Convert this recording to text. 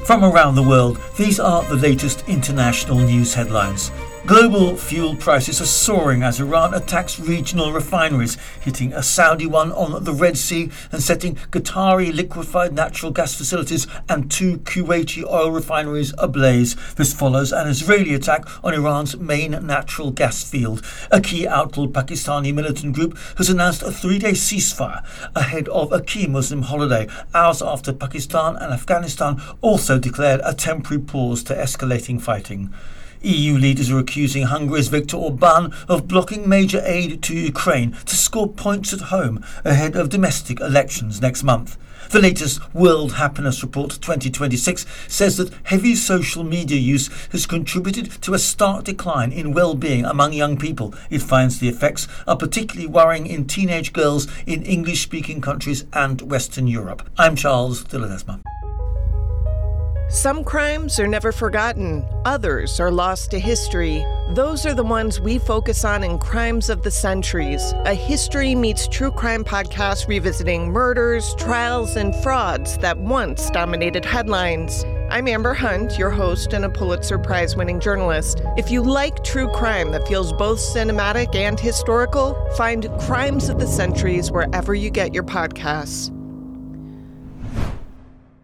From around the world, these are the latest international news headlines. Global fuel prices are soaring as Iran attacks regional refineries, hitting a Saudi one on the Red Sea and setting Qatari liquefied natural gas facilities and 2 Kuwaiti oil refineries ablaze. This follows an Israeli attack on Iran's main natural gas field. A key outlawed Pakistani militant group has announced a 3-day ceasefire ahead of a key Muslim holiday, hours after Pakistan and Afghanistan also declared a temporary pause to escalating fighting. EU leaders are accusing Hungary's Viktor Orbán of blocking major aid to Ukraine to score points at home ahead of domestic elections next month. The latest World Happiness Report 2026 says that heavy social media use has contributed to a stark decline in well-being among young people. It finds the effects are particularly worrying in teenage girls in English-speaking countries and Western Europe. I'm Charles de Ledesma. Some crimes are never forgotten. Others are lost to history. Those are the ones we focus on in Crimes of the Centuries, a history meets true crime podcast revisiting murders, trials, and frauds that once dominated headlines. I'm Amber Hunt, your host and a Pulitzer Prize-winning journalist. If you like true crime that feels both cinematic and historical, find Crimes of the Centuries wherever you get your podcasts.